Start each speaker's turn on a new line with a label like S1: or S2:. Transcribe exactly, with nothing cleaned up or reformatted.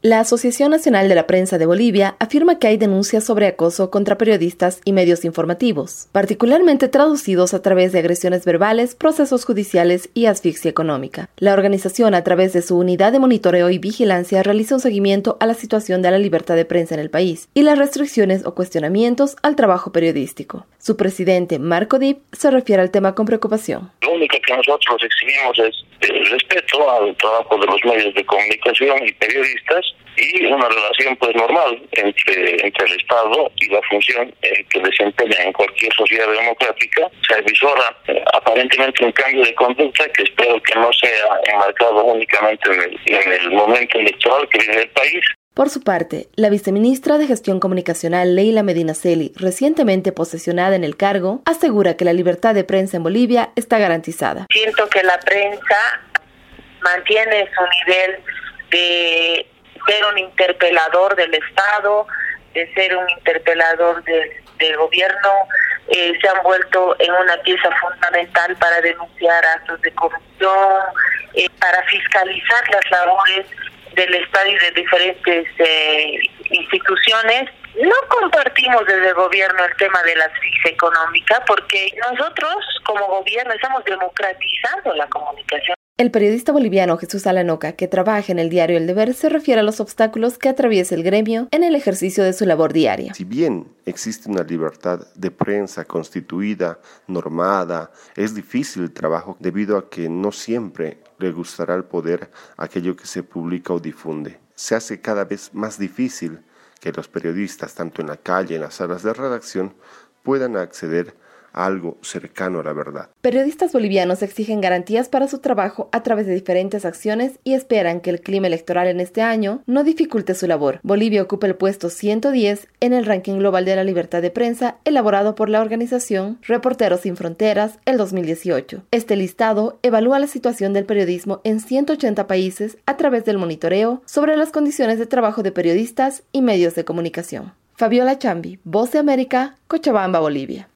S1: La Asociación Nacional de la Prensa de Bolivia afirma que hay denuncias sobre acoso contra periodistas y medios informativos, particularmente traducidos a través de agresiones verbales, procesos judiciales y asfixia económica. La organización, a través de su unidad de monitoreo y vigilancia, realiza un seguimiento a la situación de la libertad de prensa en el país y las restricciones o cuestionamientos al trabajo periodístico. Su presidente, Marco Dipp, se refiere al tema con preocupación.
S2: Lo único que nosotros exigimos es el respeto al trabajo de los medios de comunicación y periodistas y una relación pues normal entre, entre el Estado y la función eh, que desempeña en cualquier sociedad democrática. Se avisora eh, aparentemente un cambio de conducta que espero que no sea enmarcado únicamente en el, en el momento electoral que vive el país.
S1: Por su parte, la viceministra de Gestión Comunicacional, Leila Medinaceli, recientemente posesionada en el cargo, asegura que la libertad de prensa en Bolivia está garantizada.
S3: Siento que la prensa mantiene su nivel de ser un interpelador del Estado, de ser un interpelador del, del gobierno, eh, se han vuelto en una pieza fundamental para denunciar actos de corrupción, eh, para fiscalizar las labores del Estado y de diferentes eh, instituciones. No compartimos desde el gobierno el tema de la asfixia económica porque nosotros como gobierno estamos democratizando la comunicación.
S1: El periodista boliviano Jesús Alanoca, que trabaja en el diario El Deber, se refiere a los obstáculos que atraviesa el gremio en el ejercicio de su labor diaria.
S4: Si bien existe una libertad de prensa constituida, normada, es difícil el trabajo debido a que no siempre le gustará al poder aquello que se publica o difunde. Se hace cada vez más difícil que los periodistas, tanto en la calle, en las salas de redacción, puedan acceder a algo cercano a la verdad.
S1: Periodistas bolivianos exigen garantías para su trabajo a través de diferentes acciones y esperan que el clima electoral en este año no dificulte su labor. Bolivia ocupa el puesto ciento diez en el ranking global de la libertad de prensa elaborado por la organización Reporteros Sin Fronteras el dos mil dieciocho. Este listado evalúa la situación del periodismo en ciento ochenta países a través del monitoreo sobre las condiciones de trabajo de periodistas y medios de comunicación. Fabiola Chambi, Voz de América, Cochabamba, Bolivia.